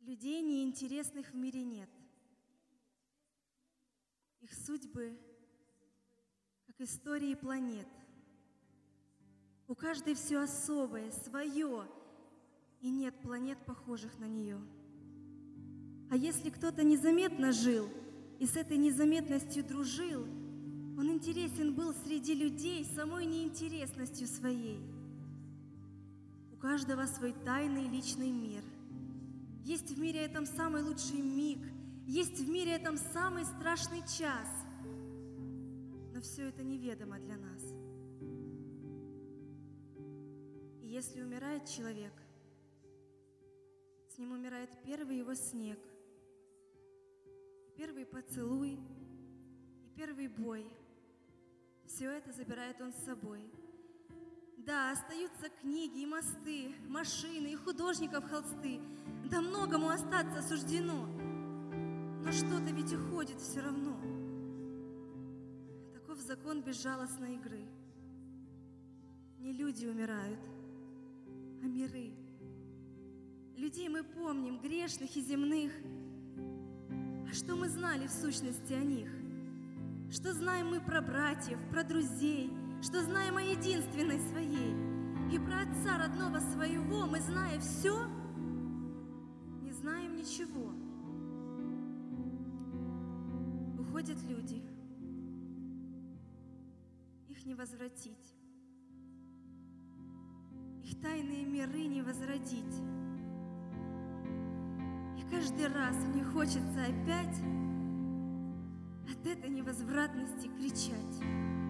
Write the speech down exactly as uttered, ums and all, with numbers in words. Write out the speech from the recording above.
Людей неинтересных в мире нет. Их судьбы, как истории планет. У каждой все особое, свое, и нет планет, похожих на нее. А если кто-то незаметно жил и с этой незаметностью дружил, он интересен был среди людей самой неинтересностью своей. У каждого свой тайный личный мир. Есть в мире этом самый лучший миг, есть в мире этом самый страшный час. Но все это неведомо для нас. И если умирает человек, с ним умирает первый его снег, и первый поцелуй, и первый бой. Все это забирает он с собой. Да, остаются книги и мосты, машины и художников холсты. Да многому остаться суждено. Но что-то ведь уходит все равно. Таков закон безжалостной игры. Не люди умирают, а миры. Людей мы помним, грешных и земных. А что мы знали в сущности о них? Что знаем мы про братьев, про друзей? Что знаем о единственной своей? И про отца родного своего мы, зная все, не знаем ничего. Уходят люди, их не возвратить, их тайные миры не возродить. И каждый раз мне хочется опять от этой невозвратности кричать.